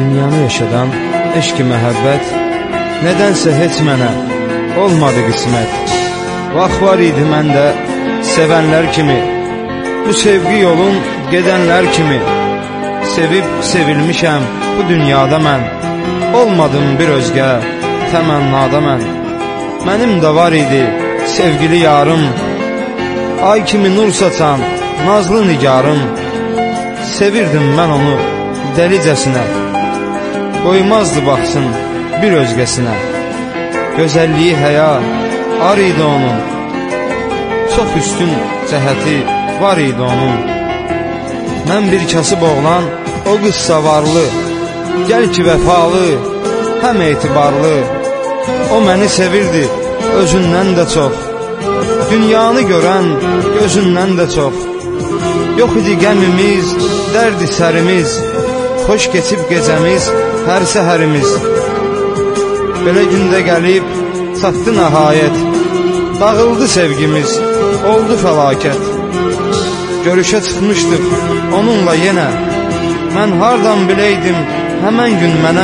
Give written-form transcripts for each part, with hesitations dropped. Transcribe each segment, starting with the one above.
Dünyanı yaşadan eşq-i məhəbbət, nədənsə heç mənə olmadı qismət. Vaxt var idi məndə sevənlər kimi, bu sevgi yolun gedənlər kimi. Sevib sevilmişəm bu dünyada mən, olmadım bir özgə təmənnada mən. Mənim də var idi sevgili yarım, ay kimi nur saçan nazlı nigarım. Sevirdim mən onu dəlicəsinə, qoymazdı baxsın bir özgəsinə. Gözəlliyi həya ar idi onun, çox üstün cəhəti var idi onun. Mən bir kasıb oğlan, o qızsa varlı, gəl ki vəfalı, həm etibarlı. O məni sevirdi özündən də çox, dünyanı görən gözündən də çox. Yox idi qəmimiz, dərdi sərimiz, xoş keçib gecəmiz, hər səhərimiz. Belə gündə gəlib çatdı nəhayət, dağıldı sevgimiz, oldu fəlakət. Görüşə çıxmışdıq onunla yenə, mən hardan biləydim həmən gün mənə.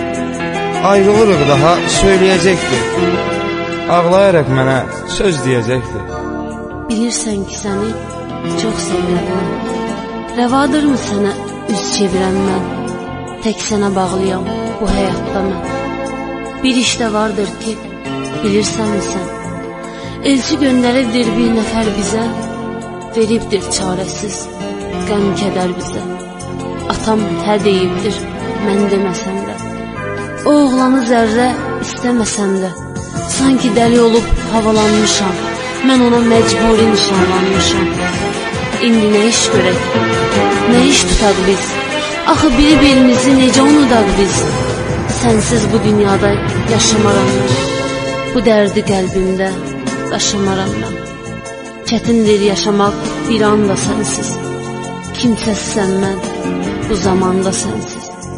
Ayrılırıq daha söyləyəcəkdir, ağlayaraq mənə söz deyəcəkdir. Bilirsən ki səni çox sevirəm mən, rəvadırmı sənə üz çevirəm mən? Tək sənə bağlıyam bu həyatda mən. Bir işdə vardır ki, bilirsənmi sən? Elçi göndəribdir bir nəfər bizə, veribdir çarəsiz qəm kədər bizə. Atam hə deyibdir, mən deməsəm də, o oğlanı zərrə istəməsəm də, sanki dəli olub havalanmışam, mən ona məcburi nişanlanmışam. İndi nə iş görək, nə iş tutaq biz? Axı bir-birimizi necə unudaq biz? Sənsiz bu dünyada yaşamaram mən, bu dərdi qəlbimdə daşımaram mən. Çətindir yaşamaq bir anda sənsiz, kimsəsizəm mən bu zamanda sənsiz.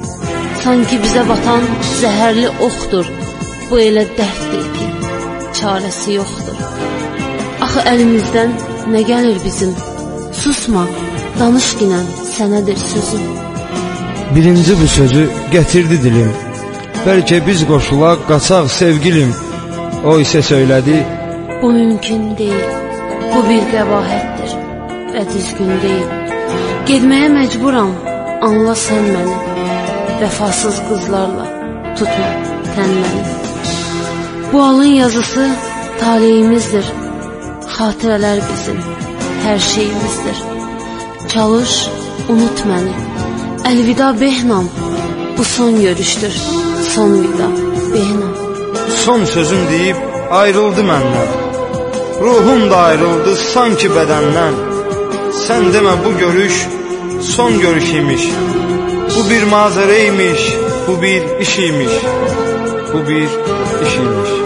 Sanki bizə batan zəhərli oxdur, bu elə dərddir ki, çarəsi yoxdur. Axı əlimizdən nə gəlir bizim? Susma, danış ginən, sənədir sözüm. Birinci bu sözü gətirdi dilim, bəlkə biz qoşulaq qaçaq sevgilim. O isə söylədi, bu mümkün deyil, bu bir qəbahətdir və düzgün deyil. Gedməyə məcburam, anla sən məni, vəfasız qızlarla tutma tən məni. Bu alın yazısı taleyimizdir, xatirələr bizim hər şeyimizdir. Çalış, unut məni, əlvida Behnam, bu son görüşdür, son vida Behnam. Son sözüm deyib ayrıldı məndən, ruhum da ayrıldı sanki bədəndən. Sən demə bu görüş son görüş imiş, bu bir mazərə imiş, bu bir iş imiş, bu bir iş imiş.